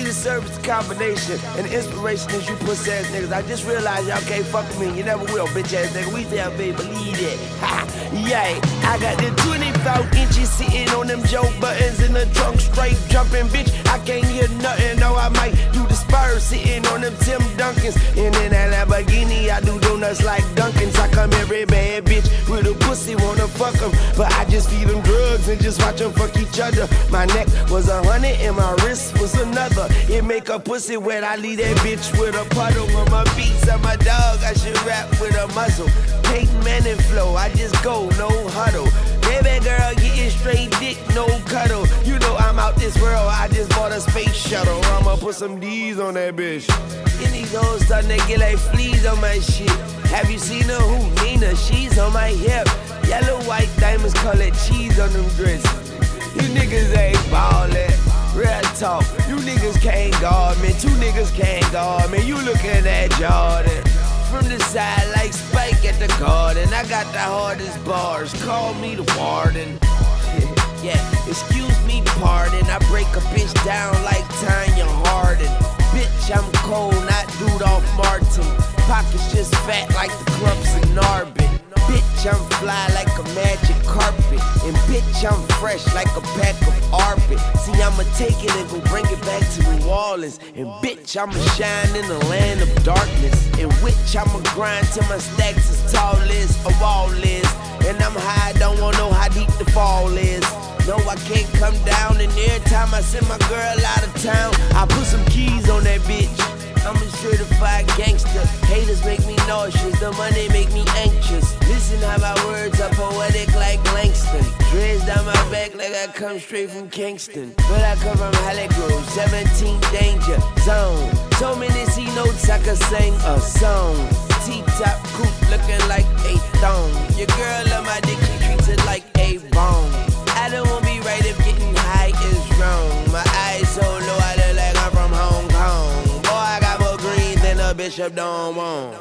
believe the service combination and the inspiration is you pussy ass niggas. I just realized y'all can't fuck with me. You never will, bitch ass nigga. We tell baby, believe that. Ha, yeah. I got the 24 inches sitting on them joke buttons in the trunk, straight jumping, bitch. I can't hear nothing. No, I might do the Spurs sitting on them Tim Duncans. And in that Lamborghini, I do donuts like Dunkins. I come every bad bitch with a pussy, wanna fuck them. But I just feed them drugs and just watch them fuck each other. My neck was 100 and my wrist was another. It make a pussy wet, I leave that bitch with a puddle. On my beats, I'm a dog, I should rap with a muzzle. Peyton Manning flow, I just go, no huddle. Baby girl getting straight dick, no cuddle. You know I'm out this world, I just bought a space shuttle. I'ma put some D's on that bitch. And these hoes starting to get like fleas on my shit. Have you seen her who? Nina, she's on my hip. Yellow, white diamonds, colored cheese on them dresses. You niggas ain't ballin', real talk. You niggas can't guard me, two niggas can't guard me. You looking at Jordan from the side like Spike at the garden. I got the hardest bars, call me the warden. Yeah, excuse me, pardon. I break a bitch down like Tanya Hardin. Bitch, I'm cold, not Rudolph Martin. Pockets just fat like the clumps in Narbit. Bitch, I'm fly like a magic carpet. And bitch, I'm fresh like a pack of Arbit. See, I'ma take it and go bring it back to New Orleans. And bitch, I'ma shine in the land of darkness. In which I'ma grind till my stacks as tall as a wall is. And I'm high, don't wanna know how deep the fall is. No, I can't come down, and every time I send my girl out of town, I put some keys on that bitch. I'm a certified gangster. Haters make me nauseous, the money make me anxious. Listen how my words are poetic like Langston. Dreads down my back like I come straight from Kingston. But I come from Holly Grove, 17 danger zone. So many C notes I could sing a song. T-top coupe looking like a thong. Your girl on my dick, she treats it like a bone. I don't wanna be right if getting high is wrong. My eyes so low, I look like I'm from Hong Kong. Boy, I got more green than a Bishop Don Juan.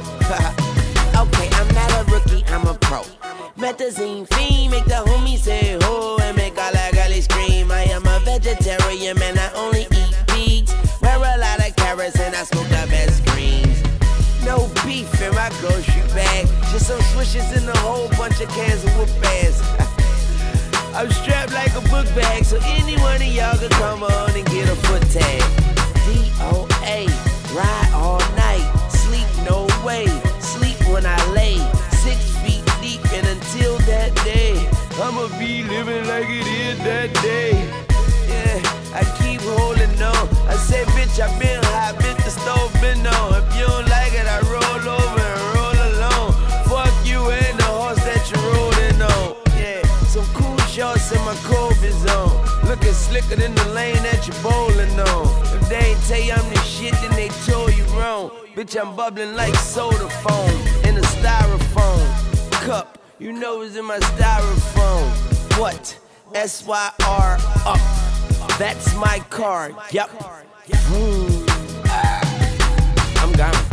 Okay, I'm not a rookie, I'm a pro. Methazine fiend, make the homie say ho, and make all the girlies scream. I am a vegetarian, man, I only eat beets. Wear a lot of carrots and I smoke the best greens. No beef in my grocery bag, just some swishes and a whole bunch of cans of whoop ass. I'm strapped like a book bag, so any one of y'all can come on and get a foot tag. DOA, ride all night, sleep no way, sleep when I lay, 6 feet deep, and until that day, I'ma be living like it is that day. Yeah, I keep holding on. I say, bitch, I been high, bitch, the stove been on. If you don't like it, I roll over and roll alone. Fuck you and the horse that you're rolling on. Yeah, some cool shorts and my Kobe's on. Looking slicker than the lane that you're bowling on. If they ain't tell you I'm the shit, then they told you wrong. Bitch, I'm bubbling like soda foam in a styrofoam cup. You know it's in my styrofoam. What? SYR up. That's my card. Yup. I'm gone.